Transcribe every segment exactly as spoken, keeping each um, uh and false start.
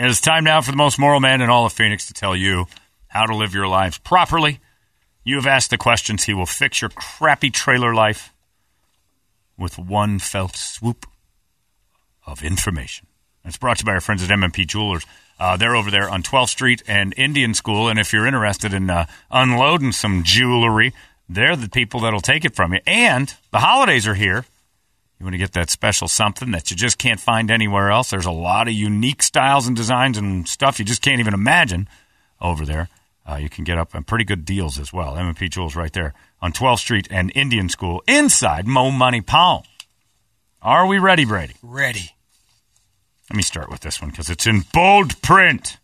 It is time now for the most moral man in all of Phoenix to tell you how to live your lives properly. You have asked the questions. He will fix your crappy trailer life with one felt swoop of information. It's brought to you by our friends at M and P Jewelers. Uh, they're over there on twelfth Street and Indian School, and if you're interested in uh, unloading some jewelry, they're the people that'll take it from you. And the holidays are here. You want to get that special something that you just can't find anywhere else. There's a lot of unique styles and designs and stuff you just can't even imagine over there. Uh, you can get up on pretty good deals as well. M and P Jewelers right there on twelfth Street and Indian School inside Mo Money Palm. Are we ready, Brady? Ready. Let me start with this one because it's in bold print.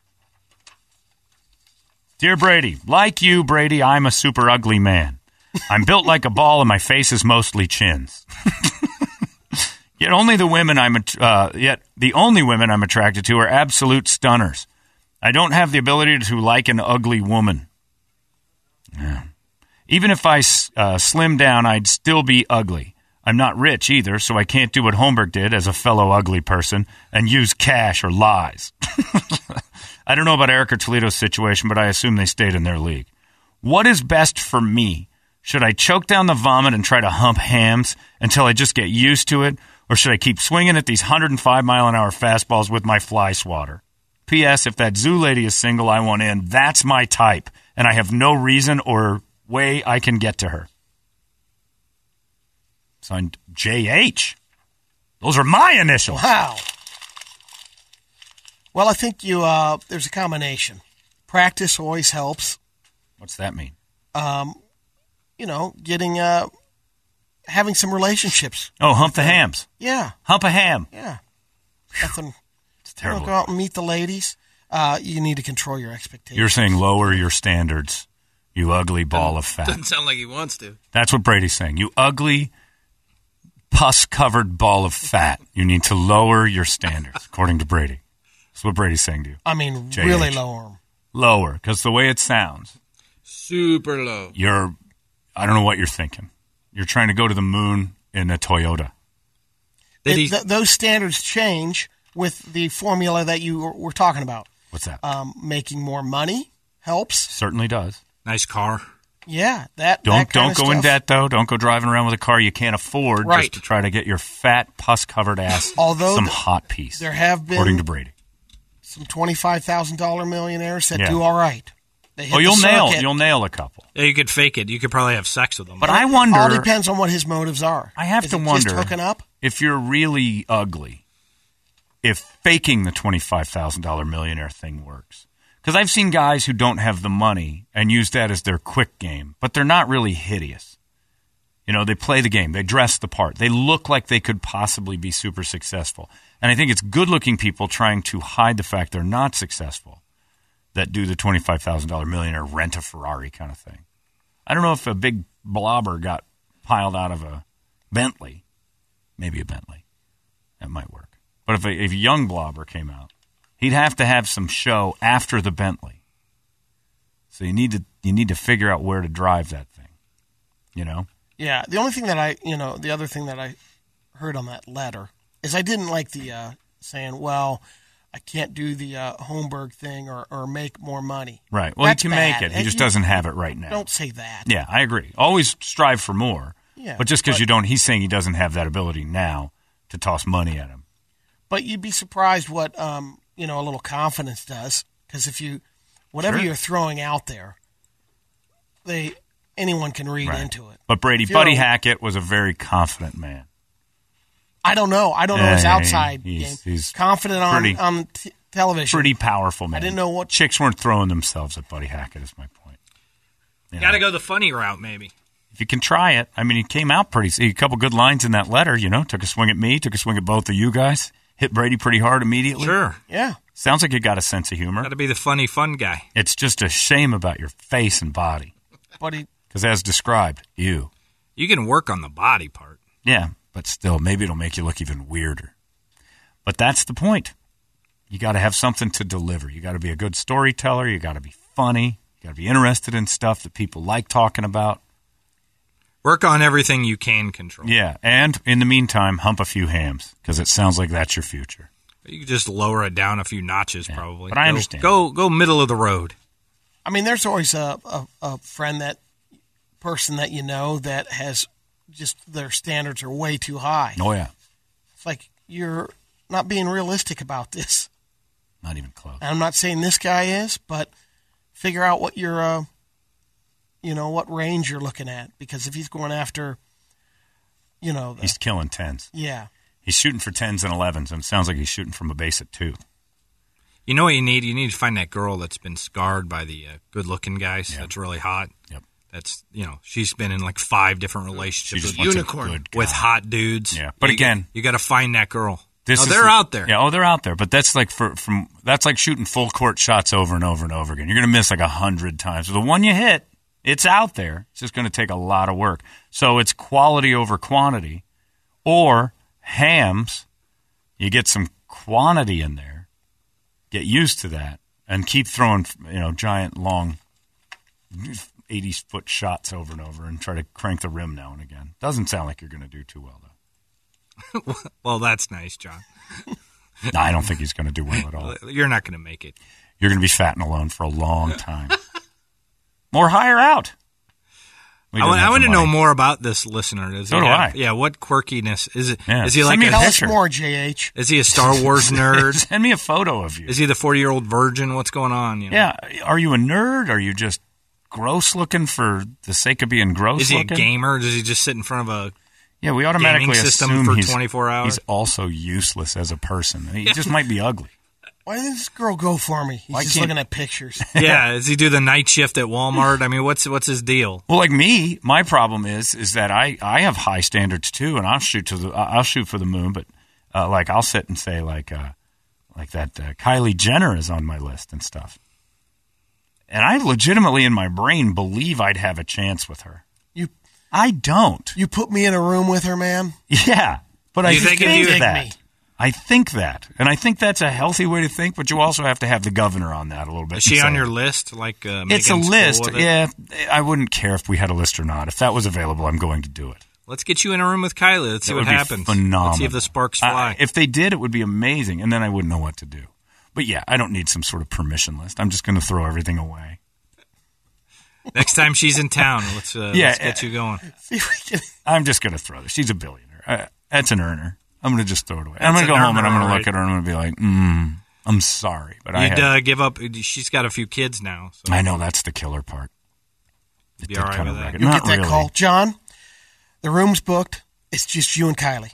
Dear Brady, like you, Brady, I'm a super ugly man. I'm built like a ball and my face is mostly chins. Yet only the women I'm uh, yet the only women I'm attracted to are absolute stunners. I don't have the ability to like an ugly woman. Yeah. Even if I uh, slim down, I'd still be ugly. I'm not rich either, so I can't do what Holmberg did as a fellow ugly person and use cash or lies. I don't know about Eric or Toledo's situation, but I assume they stayed in their league. What is best for me? Should I choke down the vomit and try to hump hams until I just get used to it? Or should I keep swinging at these one hundred five mile an hour fastballs with my fly swatter? P S. If that zoo lady is single, I want in. That's my type, and I have no reason or way I can get to her. Signed J H. Those are my initials. Wow. Well, I think you. Uh, there's a combination. Practice always helps. What's that mean? Um, you know, getting uh, having some relationships. Oh, hump the hams. Yeah. Hump a ham. Yeah. Nothing. It's terrible. You know, go out and meet the ladies. Uh, you need to control your expectations. You're saying lower your standards, you ugly ball of fat. Doesn't sound like he wants to. That's what Brady's saying. You ugly, pus-covered ball of fat. You need to lower your standards, according to Brady. That's what Brady's saying to you. I mean, J H. really lower them. Lower, because the way it sounds, super low. You're, I don't know what you're thinking. You're trying to go to the moon in a Toyota. It, th- those standards change with the formula that you were, were talking about. What's that? Um, making more money helps. Certainly does. Nice car. Yeah, that. Don't that kind don't of go stuff. in debt though. Don't go driving around with a car you can't afford Right. just to try to get your fat pus covered ass. Although some the, hot piece. There have been according to Brady. Some twenty-five thousand dollar millionaires that Yeah. do all right. They hit Oh, you'll the nail circuit. you'll nail a couple. Yeah, you could fake it. You could probably have sex with them. But I wonder. All depends on what his motives are. I have Is to it wonder just hooking up. if you're really ugly, if faking the twenty-five thousand dollar millionaire thing works. Because I've seen guys who don't have the money and use that as their quick game, but they're not really hideous. You know, they play the game. They dress the part. They look like they could possibly be super successful. And I think it's good-looking people trying to hide the fact they're not successful that do the twenty-five thousand dollar millionaire rent a Ferrari kind of thing. I don't know if a big blobber got piled out of a Bentley. Maybe a Bentley. That might work. But if a, if a young blobber came out, he'd have to have some show after the Bentley. So you need to you need to figure out where to drive that thing. You know? Yeah. The only thing that I, you know, the other thing that I heard on that letter is I didn't like the uh, saying, well, I can't do the uh, Holmberg thing or, or make more money. Right. Well, That's he can bad. make it. He And just you- doesn't have it right now. Don't say that. Yeah, I agree. Always strive for more. Yeah, but just because but- you don't, he's saying he doesn't have that ability now to toss money at him. But you'd be surprised what, um, you know, a little confidence does. Because if you, whatever Sure. you're throwing out there, they anyone can read Right. into it. But Brady, If Buddy you're- Hackett was a very confident man. I don't know. I don't know his Yeah, outside he's- game. he's Confident on, pretty- on t- television. Pretty powerful man. I didn't know what- Chicks weren't throwing themselves at Buddy Hackett, is my point. You Got to know? go the funny route, maybe. If you can try it. I mean, he came out pretty, a couple good lines in that letter, you know, took a swing at me, took a swing at both of you guys, hit Brady pretty hard immediately. Sure. Yeah. Sounds like you got a sense of humor. Got to be the funny, fun guy. It's just a shame about your face and body. But he, Because as described, you. You can work on the body part. Yeah, but still, maybe it'll make you look even weirder. But that's the point. You got to have something to deliver. You got to be a good storyteller. You got to be funny. You got to be interested in stuff that people like talking about. Work on everything you can control. Yeah, and in the meantime, hump a few hams because it sounds like that's your future. You could just lower it down a few notches, Yeah, probably. but I Go- understand. Go go middle of the road. I mean, there's always a, a, a friend that person that you know that has just their standards are way too high. Oh, yeah. It's like you're not being realistic about this. Not even close. And I'm not saying this guy is, but figure out what your, uh, you know, what range you're looking at. Because if he's going after, you know, the, He's killing tens. yeah, He's shooting for tens and elevens, and it sounds like he's shooting from a base at two. You know what you need? You need to find that girl that's been scarred by the uh, good-looking guys. Yeah. That's really hot. Yep. That's, you know, she's been in like five different relationships just with, wants a unicorn. good with guy. hot dudes. Yeah, but you again- got, you got to find that girl. This oh, is they're the- out there. Yeah, oh, they're out there. But that's like for from that's like shooting full court shots over and over and over again. You're going to miss like a hundred times. So the one you hit, it's out there. It's just going to take a lot of work. So it's quality over quantity, or hams. You get some quantity in there, get used to that, and keep throwing you know giant long eighty foot shots over and over, and try to crank the rim now and again. Doesn't sound like you're going to do too well though. Well, that's nice, John. No, I don't think he's going to do well at all. You're not going to make it. You're going to be fat and alone for a long time. Or hire out. We I don't want, have I want the to know money. more about this listener. Does So he do have- I. Yeah, what quirkiness is it? Yeah. Is he Send like me a, a Tell picture. us more, J H. is he a Star Wars nerd? Send me a photo of you. Is he the forty-year-old virgin? What's going on? You know? Yeah. Are you a nerd? Are you just gross looking for the sake of being gross Is he looking? a gamer? Does he just sit in front of a Yeah, we automatically gaming system assume for he's, twenty-four hours? he's also useless as a person. He just might be ugly. Why didn't this girl go for me? He's Why just can't- looking at pictures. Yeah, does he do the night shift at Walmart? I mean, what's what's his deal? Well, like me, my problem is is that I, I have high standards too, and I'll shoot to the I'll shoot for the moon, but uh, like I'll sit and say like uh, like that uh, Kylie Jenner is on my list and stuff, and I legitimately in my brain believe I'd have a chance with her. You I don't. you put me in a room with her, man. Yeah, but I You think think, if you- Dig that. me. I think that, and I think that's a healthy way to think. But you also have to have the governor on that a little bit. Is she and on say, your list? Like uh, It's a Megan's cool list. with it? Yeah, I wouldn't care if we had a list or not. If that was available, I'm going to do it. Let's get you in a room with Kylie. Let's see That what would be happens. phenomenal. Let's see if the sparks Uh, fly. if they did, it would be amazing, and then I wouldn't know what to do. But yeah, I don't need some sort of permission list. I'm just going to throw everything away. Next time she's in town, let's uh, Yeah, let's get you going. See if we can. I'm just going to throw this. She's a billionaire. I, that's an earner. I'm going to just throw it away. I'm That's going to go an home and I'm earner, going to right. look at her and I'm going to be like, mm, I'm sorry, but I You'd have, uh, give up. She's got a few kids now. So I know that's the killer part. It Be did all right kinda with that? wreck it. You Not get that really. call, John. The room's booked. It's just you and Kylie.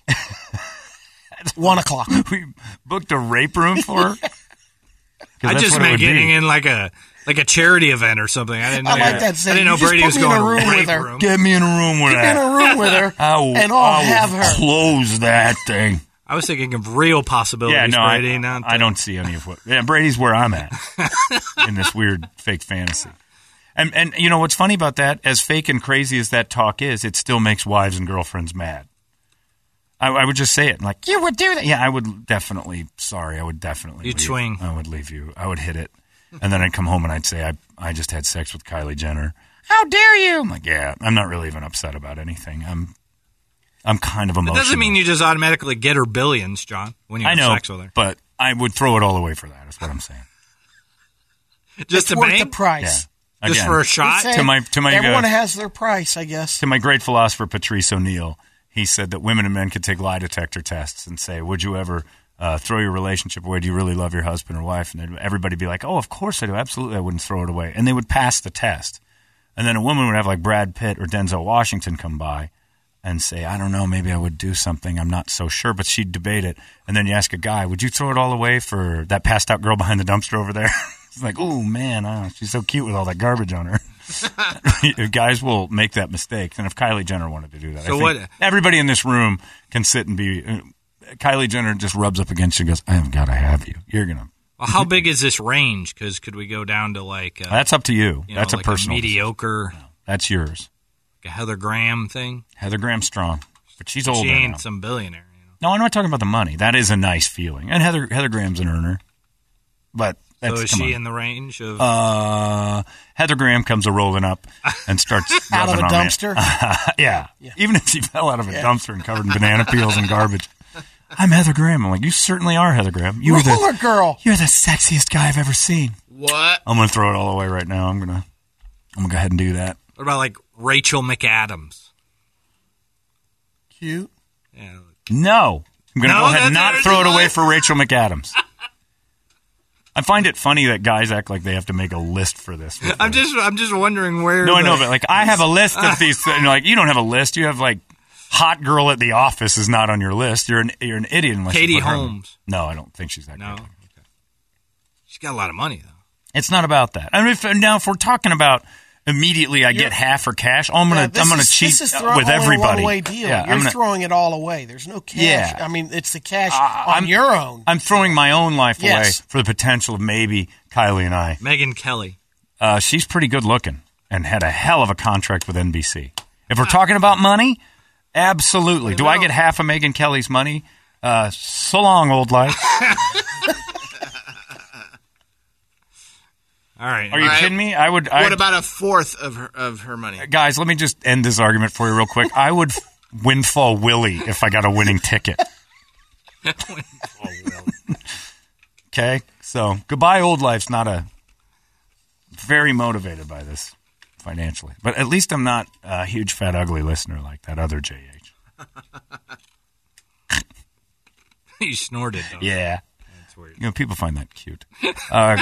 One o'clock. We booked a rape room for her. 'Cause I that's just what it meant would getting be. in like a like a charity event or something. I didn't know. I like that saying. I didn't know You just Brady put was me in going a to room rape with her. room. Get me in a room with Get that. in a room with her, I will, and I'll I will have her. close that thing. I was thinking of real possibilities, Yeah, no, I, Brady. not, I uh, don't see any of what. Yeah, Brady's where I'm at in this weird fake fantasy. And and you know what's funny about that? As fake and crazy as that talk is, it still makes wives and girlfriends mad. I, I would just say it like you would do that. Yeah, I would definitely. Sorry, I would definitely. You'd leave. swing. I would leave you. I would hit it, and then I'd come home and I'd say I I just had sex with Kylie Jenner. How dare you? I'm like, yeah, I'm not really even upset about anything. I'm I'm kind of It emotional. doesn't mean you just automatically get her billions, John. When you I have know, sex with her, but I would throw it all away for that. Is what I'm saying. just It's to worth the Yeah. bank, price. just Again, for a shot. Say, To my- to my, uh, everyone has their price, I guess. to my great philosopher Patrice O'Neill, he said that women and men could take lie detector tests and say, "Would you ever uh, throw your relationship away? Do you really love your husband or wife?" And then everybody would be like, "Oh, of course I do. Absolutely, I wouldn't throw it away." And they would pass the test. And then a woman would have like Brad Pitt or Denzel Washington come by and say, "I don't know, maybe I would do something. I'm not so sure." But she'd debate it. And then you ask a guy, "Would you throw it all away for that passed out girl behind the dumpster over there?" It's like, "Oh man, oh, she's so cute with all that garbage on her." Guys will make that mistake. And if Kylie Jenner wanted to do that, So I think what- everybody in this room can sit and be. Uh, Kylie Jenner just rubs up against you and goes, "I have got to have you. You're gonna." Well, how big is this range? Because could we go down to like uh, That's up to you. you know, That's like a personal. mediocre, That's yours. like a Heather Graham thing? Heather Graham Strong, but she's older She ain't now. some billionaire. You know? No, I'm not talking about the money. That is a nice feeling. And Heather Heather Graham's an earner. But that's So is come she on. in the range of? Uh, Heather Graham comes a rolling up and starts Out of rubbing a on me. dumpster? yeah. Even if she fell out of a dumpster and covered in banana peels and garbage. I'm Heather Graham. I'm like, you certainly are Heather Graham. You are Roller the girl. You're the sexiest guy I've ever seen. What? I'm gonna throw it all away right now. I'm gonna I'm gonna go ahead and do that. What about like Rachel McAdams? Cute. Yeah. No, I'm gonna No, go ahead and that's not what throw it you away like? for Rachel McAdams. I find it funny that guys act like they have to make a list for this. I'm just I'm just wondering where. No, I the- know, but like I have a list of these. And like you don't have a list. You have like hot girl at the office is not on your list. You're an you're an idiot unless Katie you put her- Holmes. No, I don't think she's that No. good. Okay. She's got a lot of money though. It's not about that. I mean, if, now if we're talking about immediately, I get half her cash. Oh, I'm gonna Yeah, this I'm gonna is- cheat this is throw- with only everybody. A one-way deal. Yeah, You're I'm gonna, throwing it all away. There's no cash. Yeah. I mean, it's the cash Uh, on I'm- your own. I'm throwing my own life away Yes. for the potential of maybe Kylie and I. Megan Kelly. Uh, she's pretty good looking and had a hell of a contract with N B C. If we're talking about money, absolutely. Do I get half of Megan Kelly's money? Uh, so long, old life. All right. Are you All right. kidding me? I would. I, What about a fourth of her of her money? guys? Let me just end this argument for you real quick. I would windfall Willie if I got a winning ticket. Okay, so goodbye, old life's not a very motivated by this financially, but at least I'm not a huge fat ugly listener like that other J H. You snorted though. Yeah, That's weird. you know people find that cute. Uh,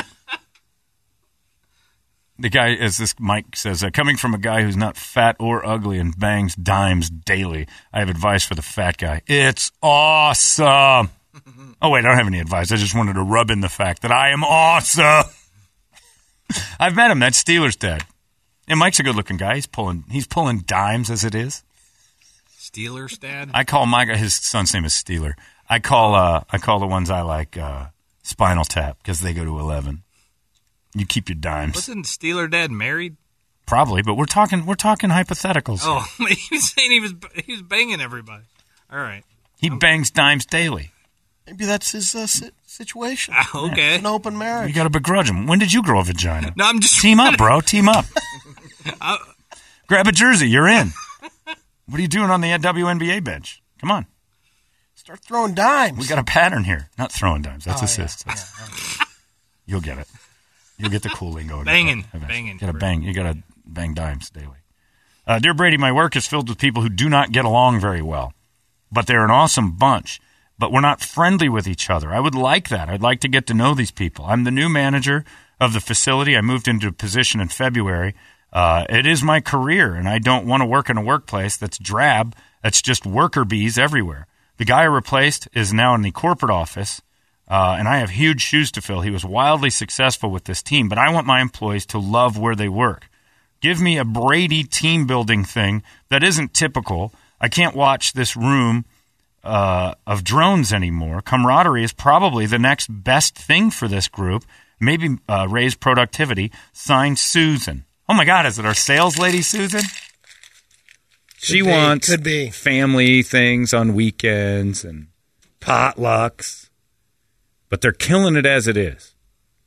the guy, as this Mike says, uh, coming from a guy who's not fat or ugly and bangs dimes daily, I have advice for the fat guy. It's awesome. Oh, wait, I don't have any advice. I just wanted to rub in the fact that I am awesome. I've met him. That's Steeler's dad. And Mike's a good-looking guy. He's pulling he's pulling dimes as it is. Steelers dad. I call my guy, his son's name is Steeler. I call uh, I call the ones I like uh, Spinal Tap because they go to eleven. You keep your dimes. Wasn't Steeler dad married? Probably, but we're talking we're talking hypotheticals. Oh, he was saying he was he was banging everybody. All right. He bangs dimes daily. Maybe that's his uh, si- situation. Ah, okay. An open You marriage. got to begrudge him. When did you grow a vagina? No, I'm just Team up, bro. Team up. I- Grab a jersey. You're in. What are you doing on the W N B A bench? Come on. Start throwing dimes. We got a pattern here. Not throwing dimes. That's Oh, assists. yeah, That's- You'll get it. You'll get the cool lingo. Banging. Eventually. Banging. You got to bang. You got to bang dimes daily. Uh, Dear Brady, my work is filled with people who do not get along very well, but they're an awesome bunch. But we're not friendly with each other. I would like that. I'd like to get to know these people. I'm the new manager of the facility. I moved into a position in February. Uh, it is my career, and I don't want to work in a workplace that's drab, that's just worker bees everywhere. The guy I replaced is now in the corporate office, uh, and I have huge shoes to fill. He was wildly successful with this team, but I want my employees to love where they work. Give me a Brady team-building thing that isn't typical. I can't watch this room Uh, of drones anymore. Camaraderie is probably the next best thing for this group. Maybe uh, raise productivity. Signed, Susan. Oh my God, is it our sales lady, Susan? She be, wants could be. family things on weekends and potlucks, but they're killing it as it is.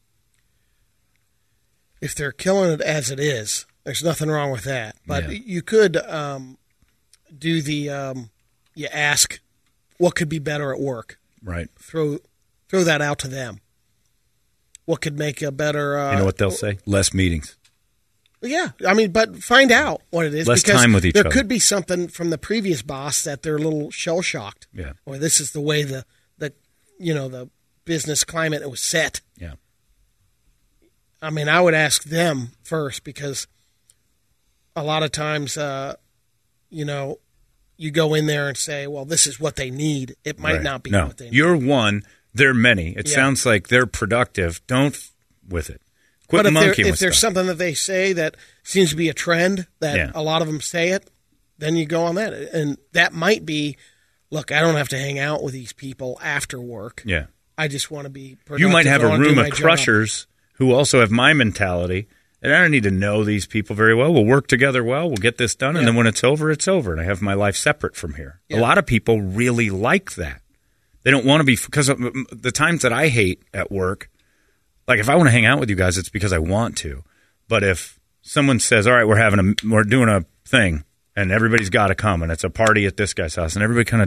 If they're killing it as it is, there's nothing wrong with that. But Yeah. you could um, do the um, you ask what could be better at work. Right. Throw throw that out to them. What could make a better? Uh, You know what they'll say? Less meetings. Yeah, I mean, but find out what it is. Less because time with each there other. could be something from the previous boss that they're a little shell shocked. Yeah. Or this is the way the the you know the business climate was set. Yeah. I mean, I would ask them first because a lot of times, uh, you know, you go in there and say, "Well, this is what they need." It might Right. not be no. what they need. You're one. They're many. It Yeah. sounds like they're productive. Don't f- with it. Quit But if, there, monkeying if with there's stuff. something that they say that seems to be a trend, that Yeah. a lot of them say it, then you go on that. And that might be, look, I don't have to hang out with these people after work. Yeah. I just want to be productive. You might have I a wanna do room my of job. crushers who also have my mentality, and I don't need to know these people very well. We'll work together well. We'll get this done, and Yeah. then when it's over, it's over, and I have my life separate from here. Yeah. A lot of people really like that. They don't want to be, because of the times that I hate at work, like if I want to hang out with you guys, it's because I want to. But if someone says, all right, we're having a, we're doing a thing, and everybody's got to come, and it's a party at this guy's house, and everybody kind of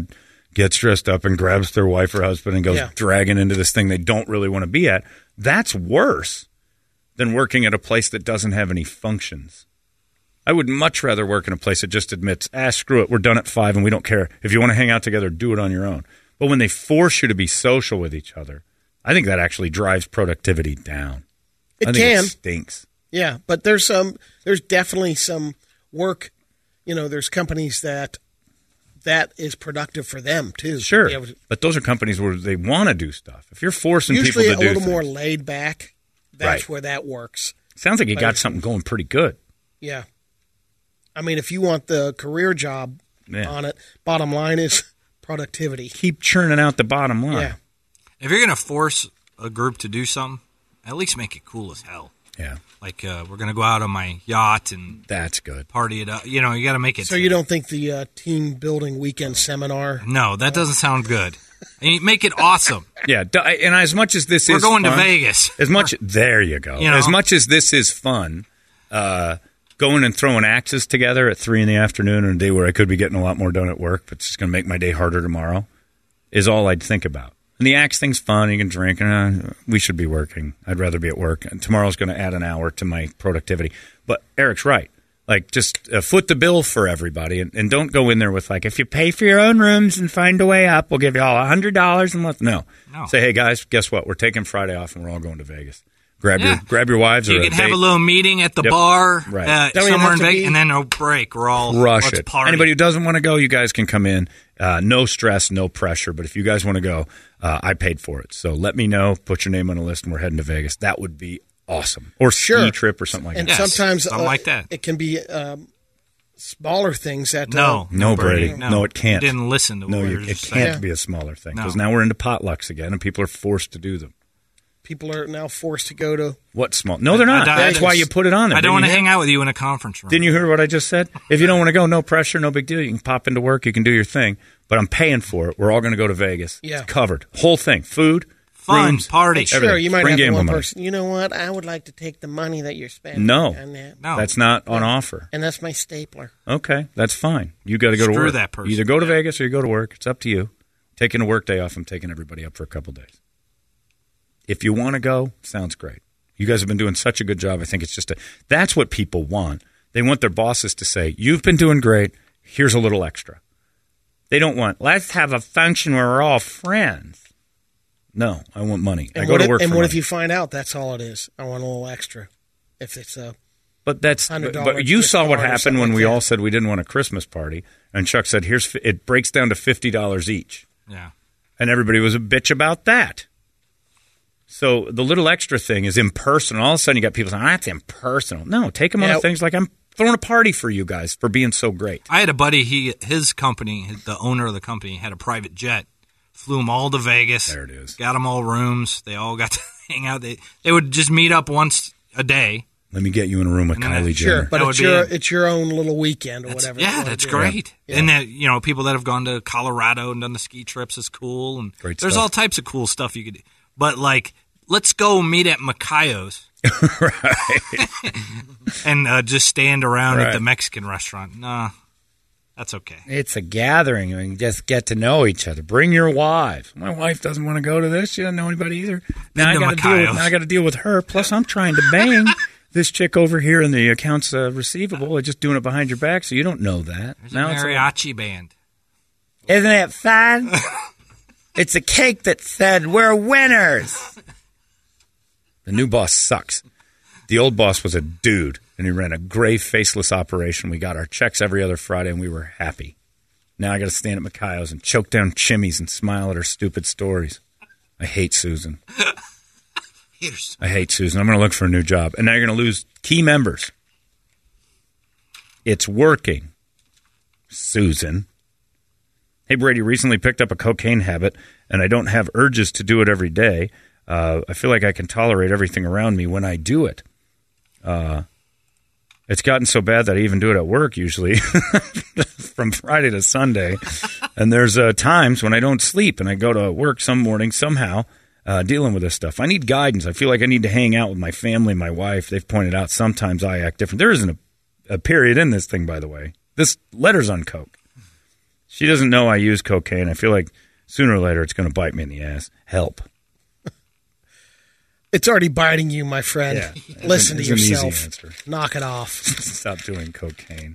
gets dressed up and grabs their wife or husband and goes Yeah. dragging into this thing they don't really want to be at. That's worse than working at a place that doesn't have any functions. I would much rather work in a place that just admits, ah, screw it, we're done at five and we don't care. If you want to hang out together, do it on your own. But when they force you to be social with each other, I think that actually drives productivity down. It I think can. it stinks. Yeah, but there's some. There's definitely some work. You know, there's companies that that is productive for them too. to Sure, be able to- but those are companies where they want to do stuff. If you're forcing usually people to a do little more things- laid back. That's Right. where that works. sounds like you But got if- something going pretty good. Yeah. I mean, if you want the career job Yeah. on it, bottom line is productivity. Keep churning out the bottom line. Yeah. If you're going to force a group to do something, at least make it cool as hell. Yeah, Like, uh, we're going to go out on my yacht and that's good. party it up. You know, you got to make it. So you don't think the uh, team building weekend seminar? No, that doesn't sound good. And you make it awesome. Yeah, d- and as much as this We're is going to fun- Vegas. As much there you go. You know? As much as this is fun, uh, going and throwing axes together at three in the afternoon on a day where I could be getting a lot more done at work, but it's just going to make my day harder tomorrow, is all I'd think about. And the axe thing's fun. You can drink, and uh, we should be working. I'd rather be at work. And tomorrow's going to add an hour to my productivity. But Eric's right. Like, just uh, foot the bill for everybody, and, and don't go in there with, like, if you pay for your own rooms and find a way up, we'll give you all one hundred dollars a month. No. No. Say, hey, guys, guess what? We're taking Friday off, and we're all going to Vegas. Grab Yeah. your grab your wives You or can a have date. a little meeting at the Yep. bar Right. uh, Don't even somewhere have in to Vegas, be- and then a break. We're all Rush let's it. party. Anybody who doesn't want to go, you guys can come in. Uh, no stress, no pressure. But if you guys want to go, uh, I paid for it. So let me know. Put your name on the list, and we're heading to Vegas. That would be awesome. Or Sure. ski trip or something like And that. Yes, sometimes something uh, like that. it can be um, smaller things that No, uh, No, Brady. No, No, it can't. You didn't listen to what No, we you, were it just can't saying. be a smaller thing. No. Because now we're into potlucks again, and people are forced to do them. people are now forced to go to. What small? No, they're not. I- I- That's why you put it on there. I don't Didn't want to you hear? hang out with you in a conference room. Didn't you hear what I just said? If you don't want to go, no pressure, no big deal. You can pop into work. You can do your thing. But I'm paying for it. We're all going to go to Vegas. Yeah. It's covered. Whole thing. Food, Fun, rooms, party. Sure, everything. you might Bring have gambling one money. person. You know what? I would like to take the money that you're spending. No. on that. No. That's not on offer. And that's my stapler. Okay, that's fine. You got to go to Screw work. that person. You either go to Yeah. Vegas or you go to work. It's up to you. Taking a work day off, I'm taking everybody up for a couple days. If you want to go, sounds great. You guys have been doing such a good job. I think it's just a – that's what people want. They want their bosses to say, you've been doing great. Here's a little extra. They don't want, let's have a function where we're all friends. No, I want money. And I go what to if, work And for what money. if you find out that's all it is? I want a little extra. If it's a But that's one hundred but, dollars but you saw what gift card or happened something when like we that. all said we didn't want a Christmas party, and Chuck said, "Here's fi- it breaks down to fifty dollars each," Yeah. and everybody was a bitch about that. So the little extra thing is impersonal. All of a sudden, you got people saying, "Oh, that's impersonal." No, take them Yeah. on things like I'm throwing a party for you guys for being so great. I had a buddy. He his company, the owner of the company, had a private jet. Flew them all to Vegas. There it is. Got them all rooms. They all got to hang out. They they would just meet up once a day. Let me get you in a room with And then Kylie I- Jenner. sure, but That it's would be your it. it's your own little weekend or That's- whatever. you yeah, wanna that's do. great. Yeah. And that you know people that have gone to Colorado and done the ski trips is cool. And Great there's stuff. all types of cool stuff you could do. But like, let's go meet at Macayo's. Right. and uh, just stand around Right. at the Mexican restaurant. Nah, that's okay. It's a gathering and just get to know each other. Bring your wives. My wife doesn't want to go to this. She doesn't know anybody either. Now I Been to got to deal with, Macayo's. now I got to deal with her. Plus, I'm trying to bang this chick over here in the accounts uh, receivable. I'm just doing it behind your back, so you don't know that. There's Now a it's mariachi band. Isn't it fun? It's a cake that said we're winners. The new boss sucks. The old boss was a dude, and he ran a gray, faceless operation. We got our checks every other Friday, and we were happy. Now I got to stand at Macayo's and choke down chimneys and smile at her stupid stories. I hate Susan. Here's I hate Susan. I'm going to look for a new job. And now you're going to lose key members. It's working, Susan. Hey, Brady, recently picked up a cocaine habit, and I don't have urges to do it every day. Uh, I feel like I can tolerate everything around me when I do it. Uh, it's gotten so bad that I even do it at work usually from Friday to Sunday. And there's uh, times when I don't sleep, and I go to work some morning somehow uh, dealing with this stuff. I need guidance. I feel like I need to hang out with my family, my wife. They've pointed out sometimes I act different. There isn't a, a period in this thing, by the way. This letter's on coke. She doesn't know I use cocaine. I feel like sooner or later it's going to bite me in the ass. Help. It's already biting you, my friend. Yeah. Listen It's to an easy yourself. answer. Knock it off. Stop doing cocaine.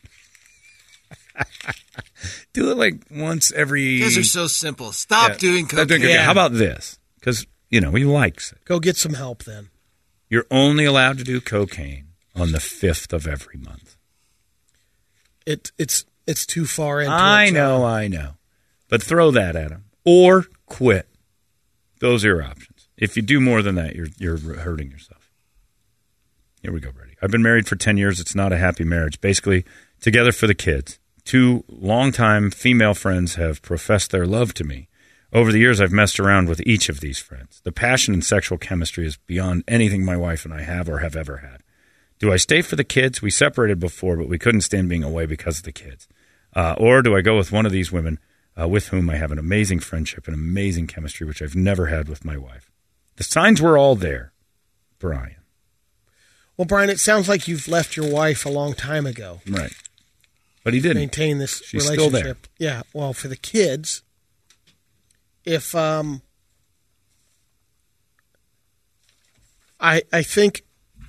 Do it like once every... You guys are so simple. Stop Yeah, doing stop cocaine. doing cocaine. Yeah. How about this? Because, you know, he likes it. Go get some help then. You're only allowed to do cocaine on the fifth of every month. It it's it's too far into I it, John. know, I know. But throw that at him. Or quit. Those are your options. If you do more than that, you're you're hurting yourself. Here we go, Brady. I've been married for ten years. It's not a happy marriage. Basically, together for the kids. Two longtime female friends have professed their love to me. Over the years, I've messed around with each of these friends. The passion and sexual chemistry is beyond anything my wife and I have or have ever had. Do I stay for the kids? We separated before, but we couldn't stand being away because of the kids. Uh, or do I go with one of these women uh, with whom I have an amazing friendship and amazing chemistry, which I've never had with my wife? The signs were all there, Brian. Well, Brian, it sounds like you've left your wife a long time ago. Right. But he didn't. Maintain this She's still relationship. Yeah. Well, for the kids, if um, I I think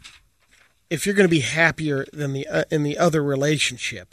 if you're going to be happier than the uh, in the other relationship,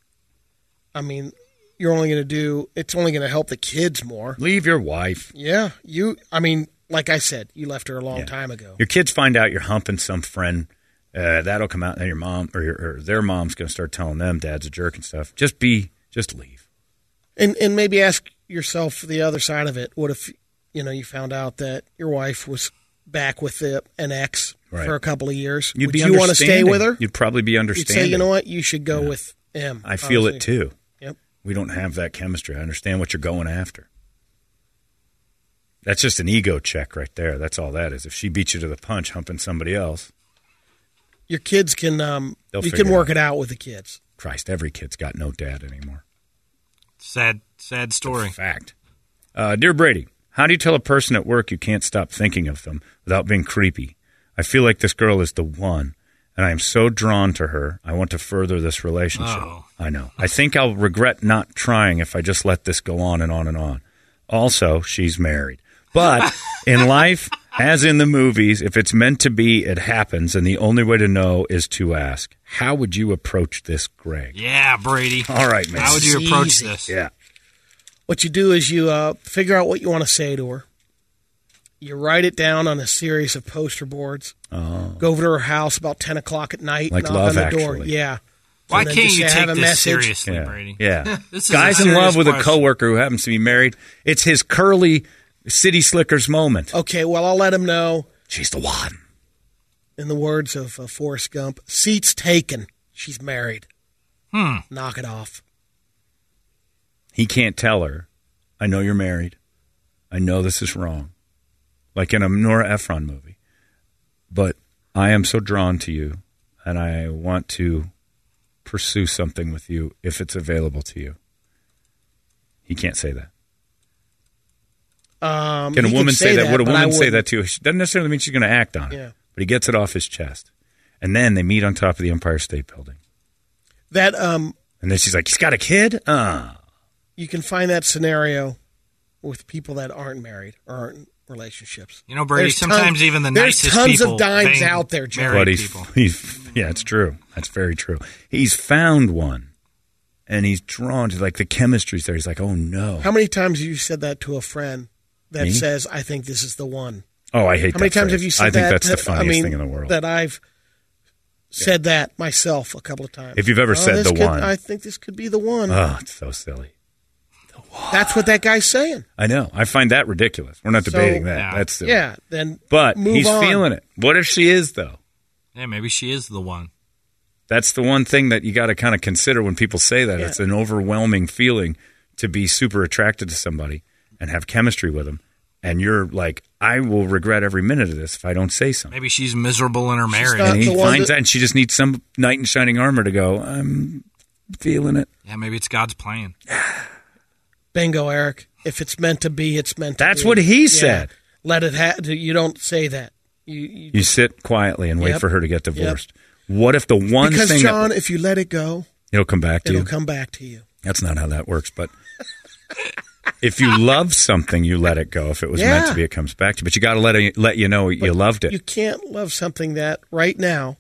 I mean, you're only going to do. It's only going to help the kids more. Leave your wife. Yeah. You. I mean, like I said, you left her a long Yeah. time ago. Your kids find out you're humping some friend. Uh, that'll come out, and then your mom or, your, or their mom's going to start telling them dad's a jerk and stuff. Just be, just leave. And and maybe ask yourself the other side of it. What if you know you found out that your wife was back with the, an ex Right. for a couple of years? You'd Would be you want to stay understanding. with her? You'd probably be You'd understanding. say, you know what, you should go with him. I feel it honestly. too. Yep. We don't have that chemistry. I understand what you're going after. That's just an ego check right there. That's all that is. If she beats you to the punch humping somebody else, Your kids can um, They'll you figure can it work out. it out with the kids. Christ, every kid's got no dad anymore. Sad, sad story. Fact. Uh, Dear Brady, how do you tell a person at work you can't stop thinking of them without being creepy? I feel like this girl is the one, and I am so drawn to her. I want to further this relationship. Oh. I know. I think I'll regret not trying if I just let this go on and on and on. Also, she's married. But in life, as in the movies, if it's meant to be, it happens, and the only way to know is to ask. How would you approach this, Greg? Yeah, Brady. All right, man. How would you It's approach easy. this? Yeah. What you do is you uh, figure out what you want to say to her. You write it down on a series of poster boards. Oh. Go over to her house about ten o'clock at night. Like knock Love on the door. Actually. Yeah. Why And then can't just you say, "I have take a this message." seriously, Yeah. Brady? Yeah. This is Guys a in serious love with a question. coworker who happens to be married. It's his curly city slickers moment. Okay, well, I'll let him know. She's the one. In the words of uh, Forrest Gump, seats taken. She's married. Hmm. Knock it off. He can't tell her, I know you're married. I know this is wrong. Like in a Nora Ephron movie. But I am so drawn to you, and I want to pursue something with you if it's available to you. He can't say that. Um, Can a he woman could say that? Would a but I woman say wouldn't. that to you? She doesn't necessarily mean she's going to act on it. Yeah. But he gets it off his chest. And then they meet on top of the Empire State Building. That um, And then she's like, he's got a kid? Uh. you can find that scenario with people that aren't married or aren't in relationships. You know, Brady, There's sometimes tons- even the there's nicest tons people of dimes bang out there, Joe. married But he's, people. he's, yeah, it's true. That's very true. He's found one. And he's drawn to, like, the chemistry's there. He's like, oh, no. How many times have you said that to a friend that Me? says, "I think this is the one"? Oh, I hate How many that times phrase. have you said I think that? that's the to- funniest I mean, thing in the world. That I've said that myself a couple of times. If you've ever Oh, said this the could- one. I think this could be the one. Oh, it's so silly. That's what that guy's saying. I know. I find that ridiculous. We're not So- debating that. Yeah. That's silly. Yeah. Then, But move he's on. feeling it. What if she is, though? Yeah, maybe she is the one. That's the one thing that you got to kind of consider when people say that. Yeah. It's an overwhelming feeling to be super attracted to somebody and have chemistry with them. And you're like, I will regret every minute of this if I don't say something. Maybe she's miserable in her marriage. not- And he the one finds that- that, and she just needs some knight in shining armor to go, I'm feeling it. Yeah, maybe it's God's plan. Bingo, Eric. If it's meant to be, it's meant to That's be. what he Yeah. said. Let it ha- You don't say that. You, you, You sit quietly and wait Yep. for her to get divorced. What if the one because, thing John, that if you let it go, it'll come back to it'll you? come back to you. That's not how that works, but if you love something, you let it go. If it was Yeah. meant to be, it comes back to you. But you got to let it, let you know you But loved it. You can't love something that right now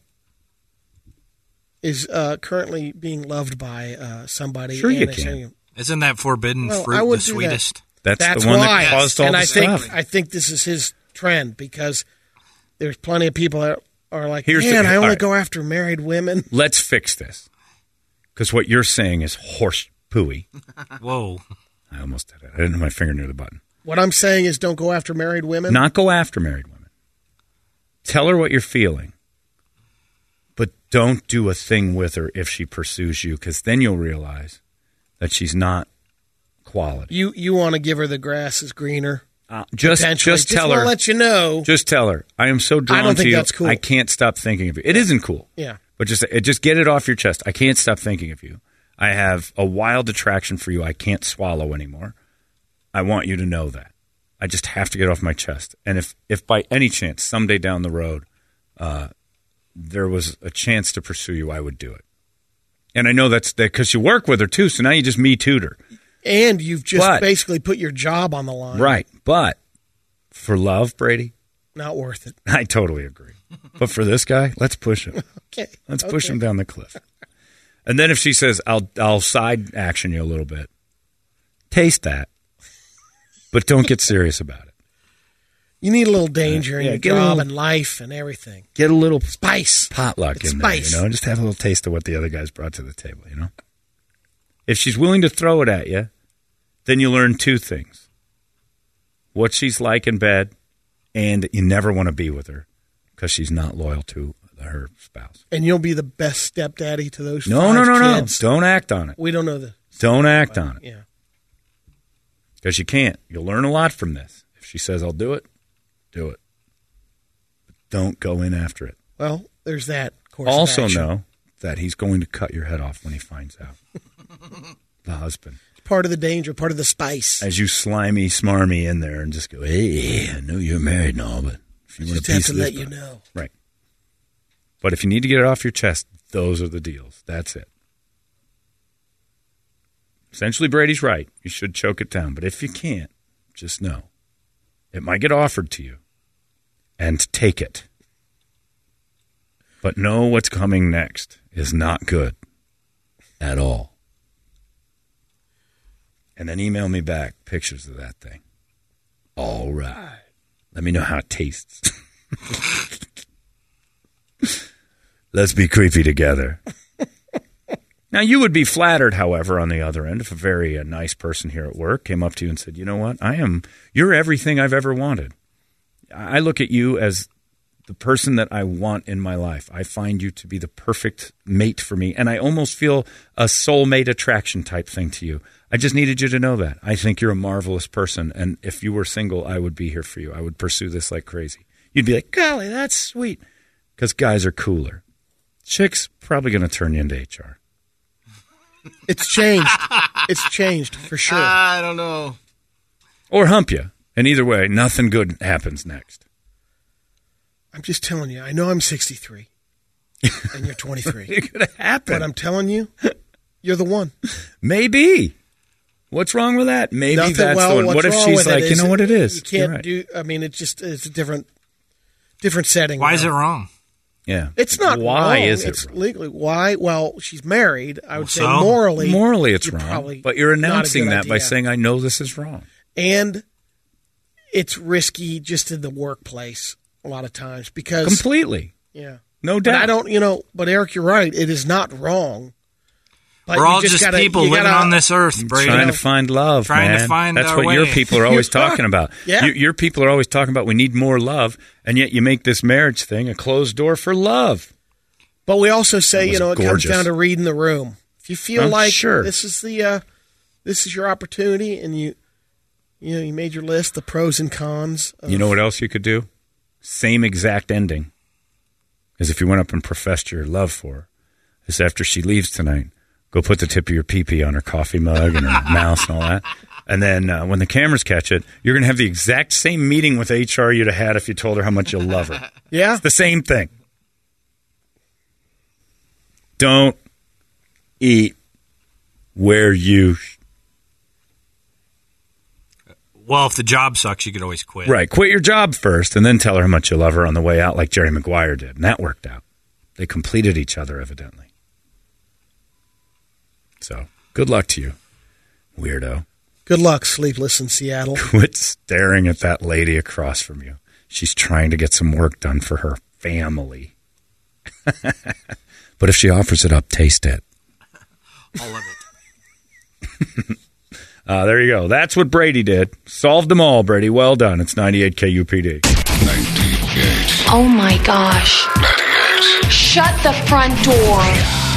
is uh, currently being loved by uh, somebody. Sure you and it's can. saying- Isn't that forbidden Well, I fruit the would do that. sweetest? That's, That's the one why. that caused all and the I stuff. think I think this is his trend because there's plenty of people that are like, Here's the- man, I all only right. go after married women. Let's fix this. Because what you're saying is horse pooey. Whoa. I almost did it. I didn't have my finger near the button. What I'm saying is don't go after married women. Not go after married women. Tell her what you're feeling. But don't do a thing with her if she pursues you, because then you'll realize that she's not quality. You you want to give her the grass is greener. Uh, just potentially. just tell wanna her. let you know. Just tell her. I am so drawn I don't to think you. that's cool. I can't stop thinking of you. It isn't cool. Yeah. But just it, just get it off your chest. I can't stop thinking of you. I have a wild attraction for you I can't swallow anymore. I want you to know that. I just have to get off my chest. And if, if by any chance, someday down the road, uh, there was a chance to pursue you, I would do it. And I know that's because you work with her, too, so now you just me too'd her. And you've just But- basically put your job on the line. Right. But for love, Brady, Not worth it. I totally agree. But for this guy, let's push him. Okay. Let's push Okay. him down the cliff. And then if she says, I'll I'll side action you a little bit, taste that. But don't get serious about it. You need a little danger Yeah, in your get a job little- and life and everything. Get a little Spice. potluck It's in there, spice. you know, and just have a little taste of what the other guys brought to the table, you know? If she's willing to throw it at you, then you learn two things. What she's like in bed, and you never want to be with her because she's not loyal to her spouse. And you'll be the best stepdaddy to those No, five no, no, no. kids. Don't act on it. We don't know the. Don't act on it. Yeah. Because you can't. You'll learn a lot from this. If she says, I'll do it, do it. But don't go in after it. Well, there's that course of Also action. know that he's going to cut your head off when he finds out. The husband. It's part of the danger, part of the spice. As you slimy, smarmy in there and just go, hey, I know you're married and all, but if you want Just a have piece to of this let you pie-" know. Right. But if you need to get it off your chest, those are the deals. That's it. Essentially, Brady's right. You should choke it down. But if you can't, just know it might get offered to you, and take it. But know what's coming next is not good at all. And then email me back pictures of that thing. All right. Let me know how it tastes. Let's be creepy together. Now, you would be flattered, however, on the other end, if a very uh, nice person here at work came up to you and said, you know what, I am, you're everything I've ever wanted. I look at you as the person that I want in my life. I find you to be the perfect mate for me, and I almost feel a soulmate attraction type thing to you. I just needed you to know that. I think you're a marvelous person, and if you were single, I would be here for you. I would pursue this like crazy. You'd be like, golly, that's sweet, because guys are cooler. Chicks probably going to turn you into H R. It's changed. It's changed for sure. I don't know. Or hump you. And either way, nothing good happens next. I'm just telling you. I know I'm sixty-three, and you're twenty-three. It could happen. But I'm telling you, you're the one. Maybe. What's wrong with that? Maybe Nothing, that's well, the one. what's What if wrong she's with it like, you is know what it is? You can't You're right. do. I mean, it's just it's a different, different setting. Why now. is it wrong? Yeah. It's not Why wrong. is it It's wrong? legally. Why? Well, she's married. I would say So? morally. Morally, it's you're wrong. probably But you're not a announcing good that by idea. saying, I know this is wrong. And it's risky just in the workplace a lot of times because Completely. yeah, No But doubt. I don't. You know. But Eric, you're right. It is not wrong. But We're you all just gotta- people you living gotta- on this earth, Brady. Trying to find love, Trying to man. find That's our what your way. people are always talking about. Yeah. You, your people are always talking about we need more love, and yet you make this marriage thing a closed door for love. But we also say, That you was know, it gorgeous. comes down to reading the room. If you feel I'm like sure. this is the uh, this is your opportunity, and you you know you made your list, the pros and cons. Of, You know what else you could do? Same exact ending as if you went up and professed your love for her. Is after she leaves tonight, go put the tip of your pee-pee on her coffee mug and her mouse and all that. And then uh, when the cameras catch it, you're going to have the exact same meeting with H R you'd have had if you told her how much you love her. Yeah. It's the same thing. Don't eat where you... Well, if the job sucks, you could always quit. Right. Quit your job first and then tell her how much you love her on the way out like Jerry Maguire did. And that worked out. They completed each other, evidently. So, good luck to you, weirdo. Good luck, sleepless in Seattle. Quit staring at that lady across from you. She's trying to get some work done for her family. But if she offers it up, taste it. All of it. Uh, there you go. That's what Brady did. Solved them all, Brady. Well done. It's ninety-eight K U P D. ninety-eight. Oh, my gosh. ninety-eight. Shut the front door.